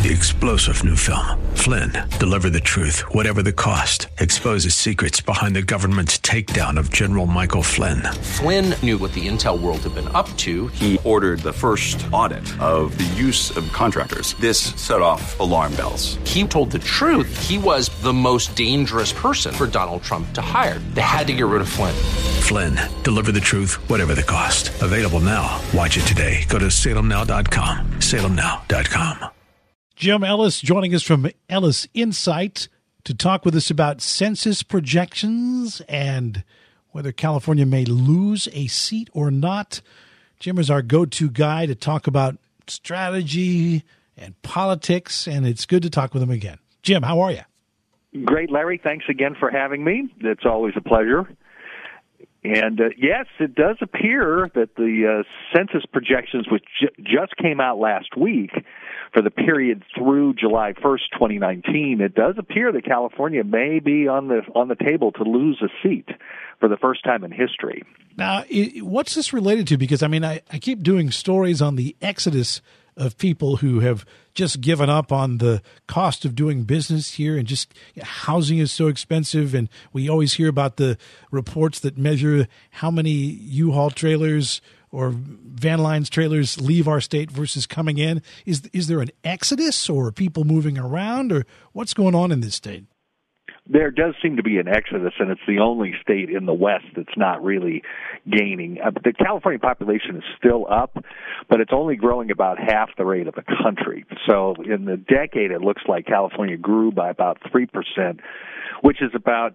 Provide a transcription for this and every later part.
The explosive new film, Flynn, deliver the truth, whatever the cost. Exposes secrets behind the government's takedown of General Michael Flynn. Flynn knew what the intel world had been up to. He ordered the first audit of the use of contractors. This set off alarm bells. He told the truth. He was the most dangerous person for Donald Trump to hire. They had to get rid of Flynn. Flynn, deliver the truth, whatever the cost. Available now. Watch it today. Go to salemnow.com. salemnow.com. Jim Ellis joining us from Ellis Insight to talk with us about census projections and whether California may lose a seat or not. Jim is our go-to guy to talk about strategy and politics, and it's good to talk with him again. Jim, how are you? Great, Larry. Thanks again for having me. It's always a pleasure. And yes, it does appear that the census projections, which just came out last week for the period through July 1st, 2019, it does appear that California may be on the table to lose a seat for the first time in history. Now, what's this related to? Because, I keep doing stories on the exodus of people who have just given up on the cost of doing business here, and just housing is so expensive. And we always hear about the reports that measure how many U-Haul trailers or Van Lines trailers leave our state versus coming in. Is there an exodus, or people moving around, or what's going on in this state? There does seem to be an exodus, and it's the only state in the West that's not really gaining. The California population is still up, but it's only growing about half the rate of the country. So in the decade, it looks like California grew by about 3%, which is about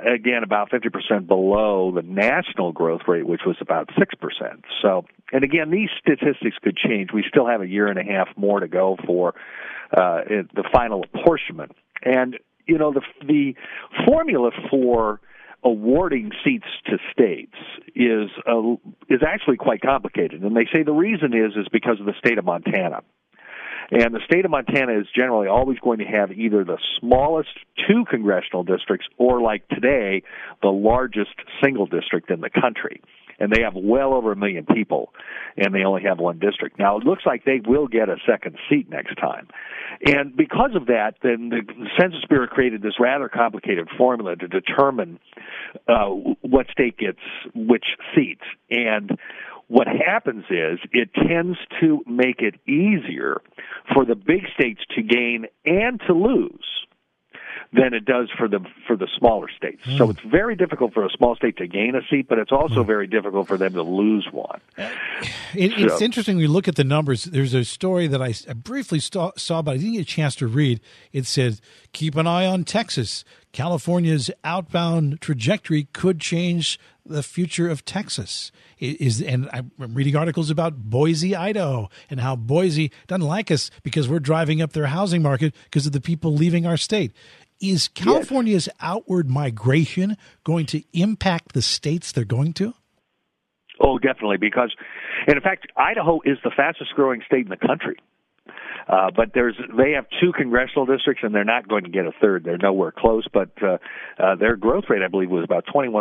50% below the national growth rate, which was about 6%. So, and again, these statistics could change. We still have a year and a half more to go for the final apportionment. And you know, the formula for awarding seats to states is actually quite complicated, and they say the reason is because of the state of Montana. And the state of Montana is generally always going to have either the smallest two congressional districts or, like today, the largest single district in the country. And they have well over 1 million people, and they only have one district. Now, it looks like they will get a second seat next time. And because of that, then the Census Bureau created this rather complicated formula to determine what state gets which seats. And what happens is it tends to make it easier for the big states to gain and to lose than it does for the smaller states. So it's very difficult for a small state to gain a seat, but it's also very difficult for them to lose one. It's interesting when you look at the numbers. There's a story that I briefly saw, but I didn't get a chance to read. It said, keep an eye on Texas. California's outbound trajectory could change the future of Texas. And I'm reading articles about Boise, Idaho, and how Boise doesn't like us because we're driving up their housing market because of the people leaving our state. Is California's outward migration going to impact the states they're going to? Oh, definitely, because, and in fact, Idaho is the fastest growing state in the country. But they have two congressional districts, and they're not going to get a third. They're nowhere close, but their growth rate, I believe, was about 21%.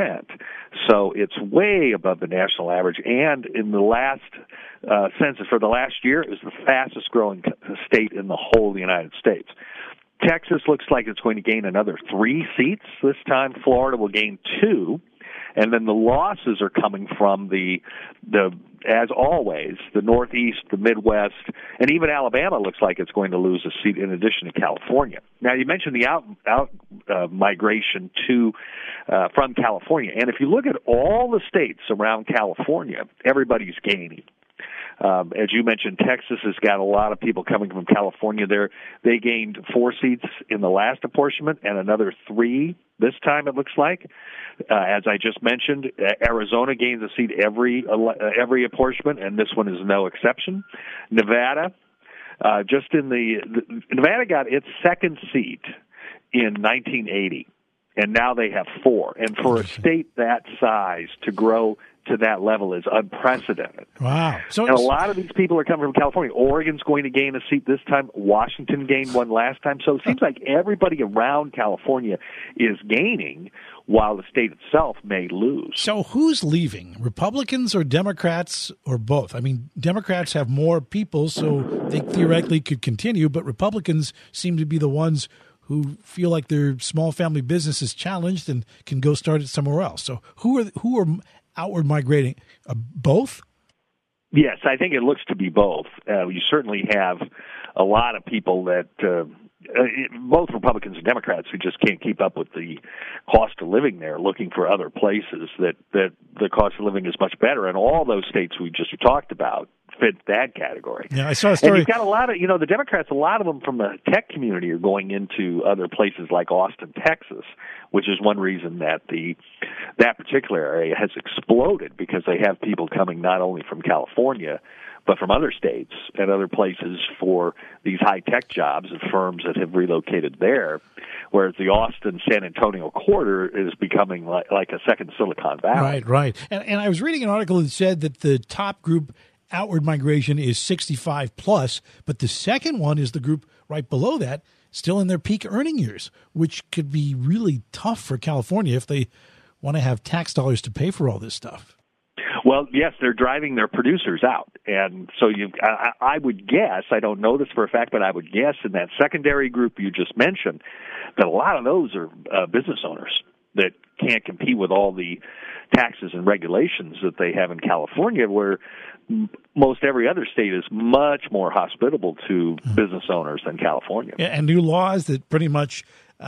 So it's way above the national average. And in the last census for the last year, it was the fastest growing state in the whole of the United States. Texas looks like it's going to gain another 3 seats this time. Florida will gain 2. And then the losses are coming from the as always, the Northeast, the Midwest, and even Alabama looks like it's going to lose a seat in addition to California. Now, you mentioned the out migration from California, and if you look at all the states around California, everybody's gaining. As you mentioned, Texas has got a lot of people coming from California. They gained 4 seats in the last apportionment and another 3 this time, it looks like. As I just mentioned, Arizona gains a seat every apportionment, and this one is no exception. Nevada, Nevada got its second seat in 1980, and now they have 4. And for a state that size to grow to that level is unprecedented. Wow. And a lot of these people are coming from California. Oregon's going to gain a seat this time. Washington gained one last time. So it seems like everybody around California is gaining while the state itself may lose. So who's leaving? Republicans or Democrats or both? I mean, Democrats have more people, so they theoretically could continue, but Republicans seem to be the ones who feel like their small family business is challenged and can go start it somewhere else. So who are outward migrating? Both? Yes, I think it looks to be both. You certainly have a lot of people that both Republicans and Democrats who just can't keep up with the cost of living there, looking for other places that the cost of living is much better. And all those states we just talked about fit that category. Yeah, I saw a story. And you've got a lot of, the Democrats, a lot of them from the tech community are going into other places like Austin, Texas, which is one reason that that particular area has exploded, because they have people coming not only from California, but from other states and other places for these high-tech jobs and firms that have relocated there, whereas the Austin-San Antonio corridor is becoming like a second Silicon Valley. Right. And I was reading an article that said that the top group outward migration is 65 plus, but the second one is the group right below that, still in their peak earning years, which could be really tough for California if they want to have tax dollars to pay for all this stuff. Well, yes, they're driving their producers out. And so I would guess, I don't know this for a fact, but I would guess in that secondary group you just mentioned that a lot of those are business owners that can't compete with all the taxes and regulations that they have in California, where most every other state is much more hospitable to business owners than California. Yeah, and new laws that pretty much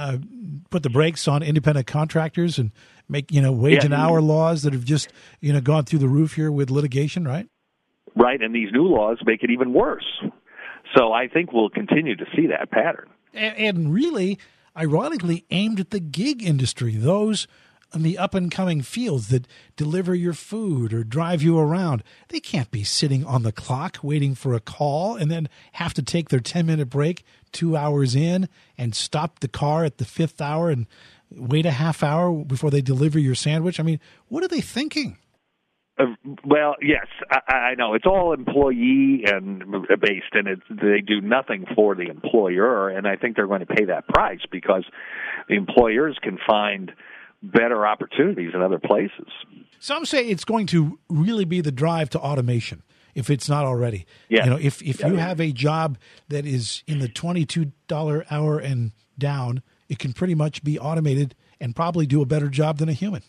put the brakes on independent contractors and make, wage and hour laws that have just, gone through the roof here with litigation, right? Right, and these new laws make it even worse. So I think we'll continue to see that pattern. And really, ironically, aimed at the gig industry, those in the up-and-coming fields that deliver your food or drive you around. They can't be sitting on the clock waiting for a call and then have to take their 10-minute break 2 hours in and stop the car at the 5th hour and wait a half hour before they deliver your sandwich. I mean, what are they thinking? Well, yes, I know. It's all employee and based, and they do nothing for the employer, and I think they're going to pay that price because the employers can find better opportunities in other places. Some say it's going to really be the drive to automation, if it's not already. Yeah. If you have a job that is in the $22 hour and down, it can pretty much be automated and probably do a better job than a human.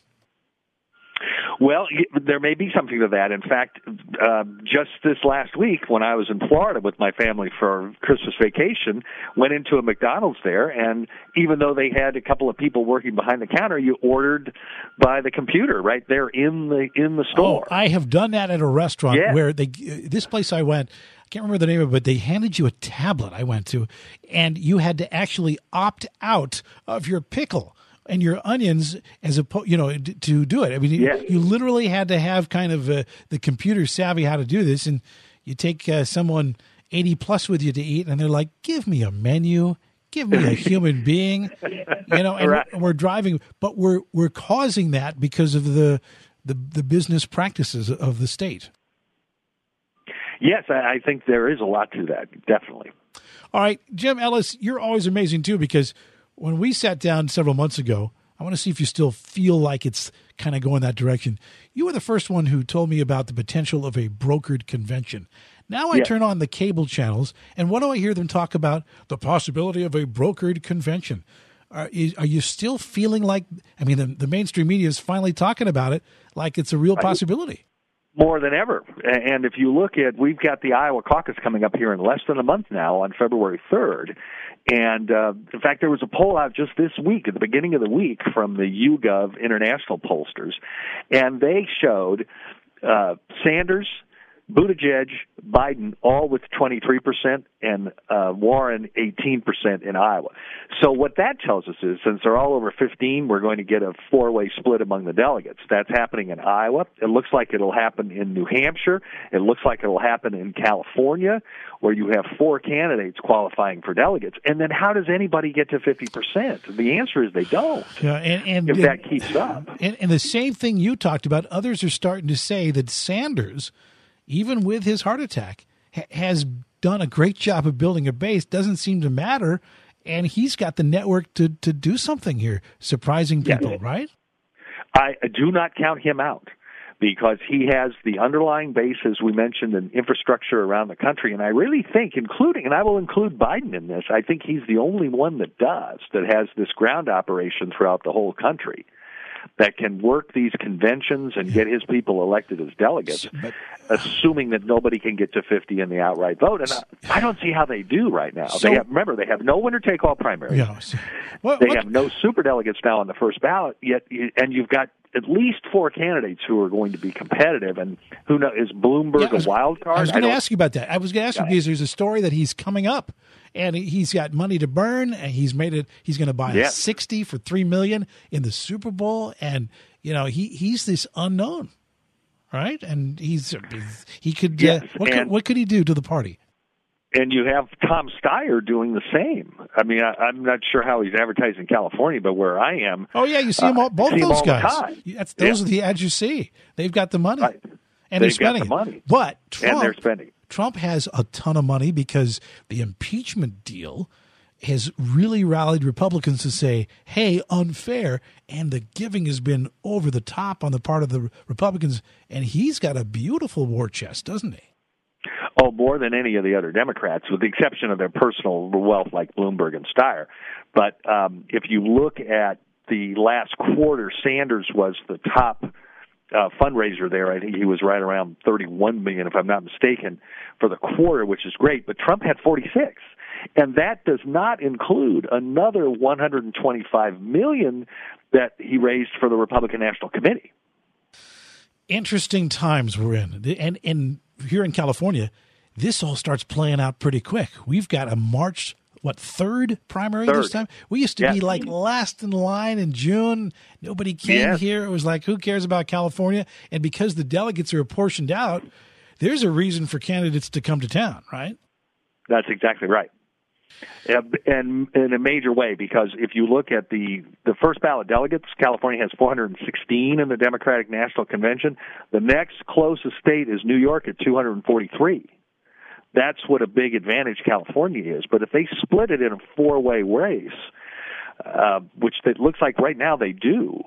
Well, there may be something to that. In fact, just this last week when I was in Florida with my family for Christmas vacation, went into a McDonald's there, and even though they had a couple of people working behind the counter, you ordered by the computer right there in the store. Oh, I have done that at a restaurant where this place I went, I can't remember the name of it, but they handed you a tablet I went to, and you had to actually opt out of your pickle and your onions as opposed, to do it. I mean, you literally had to have kind of the computer savvy how to do this, and you take someone 80 plus with you to eat, and they're like, "Give me a menu, give me a human being," And right. we're driving, but we're causing that because of the business practices of the state. Yes, I think there is a lot to that, definitely. All right, Jim Ellis, you're always amazing too, because when we sat down several months ago, I want to see if you still feel like it's kind of going that direction. You were the first one who told me about the potential of a brokered convention. Now I turn on the cable channels, and what do I hear them talk about? The possibility of a brokered convention. Are you still feeling like, the mainstream media is finally talking about it like it's a real possibility? More than ever. And if you look at, we've got the Iowa caucus coming up here in less than a month now on February 3rd. And, in fact, there was a poll out just this week, at the beginning of the week, from the YouGov international pollsters. And they showed Sanders, Buttigieg, Biden, all with 23%, and Warren 18% in Iowa. So what that tells us is, since they're all over 15, we're going to get a four-way split among the delegates. That's happening in Iowa. It looks like it'll happen in New Hampshire. It looks like it'll happen in California, where you have 4 candidates qualifying for delegates. And then how does anybody get to 50%? The answer is they don't, if that keeps up. And the same thing you talked about, others are starting to say that Sanders, even with his heart attack, has done a great job of building a base. Doesn't seem to matter, and he's got the network to do something here, surprising people, right? I do not count him out, because he has the underlying base, as we mentioned, and infrastructure around the country. And I really think, and I will include Biden in this, I think he's the only one that has this ground operation throughout the whole country, that can work these conventions and get his people elected as delegates, assuming that nobody can get to 50 in the outright vote. And I don't see how they do right now. They have no winner-take-all primaries. They have no superdelegates now on the first ballot, and you've got at least 4 candidates who are going to be competitive. And who knows, is Bloomberg a wild card? I was going to ask you about that. I was going to ask you because there's a story that he's coming up, and he's got money to burn, and he's going to buy a 60 for $3 million in the Super Bowl, and he's this unknown, right? And he could what could he do to the party? And you have Tom Steyer doing the same. I mean, I'm not sure how he's advertising in California, but where I am, you see them all, both those guys. Those are the ads you see. They've got the money, and they're spending got the money. But and they're spending. Trump has a ton of money because the impeachment deal has really rallied Republicans to say, hey, unfair, and the giving has been over the top on the part of the Republicans, and he's got a beautiful war chest, doesn't he? Oh, more than any of the other Democrats, with the exception of their personal wealth like Bloomberg and Steyer. But if you look at the last quarter, Sanders was the top fundraiser there. I think he was right around $31 million, if I'm not mistaken, for the quarter, which is great. But Trump had 46, and that does not include another $125 million that he raised for the Republican National Committee. Interesting times we're in, and here in California, this all starts playing out pretty quick. We've got a March 3rd primary this time? We used to be like last in line in June. Nobody came here. It was like, who cares about California? And because the delegates are apportioned out, there's a reason for candidates to come to town, right? That's exactly right. And in a major way, because if you look at the first ballot delegates, California has 416 in the Democratic National Convention. The next closest state is New York at 243. That's what a big advantage California is. But if they split it in a 4-way race, which it looks like right now they do,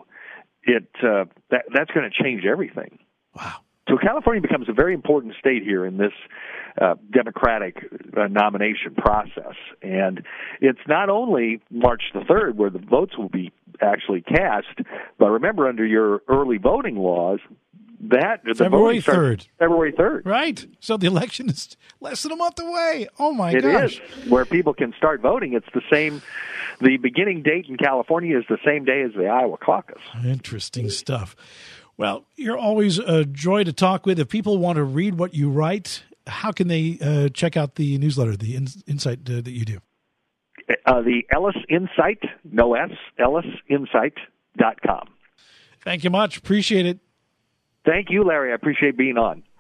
that's going to change everything. Wow. So California becomes a very important state here in this Democratic nomination process. And it's not only March the 3rd where the votes will be actually cast, but remember, under your early voting laws, February 3rd. February 3rd. Right. So the election is less than a month away. Oh, my gosh. It is. Where people can start voting. It's the same. The beginning date in California is the same day as the Iowa caucus. Interesting stuff. Well, you're always a joy to talk with. If people want to read what you write, how can they check out the newsletter, the insight that you do? The Ellis Insight, no S, ellisinsight.com. Thank you much. Appreciate it. Thank you, Larry. I appreciate being on.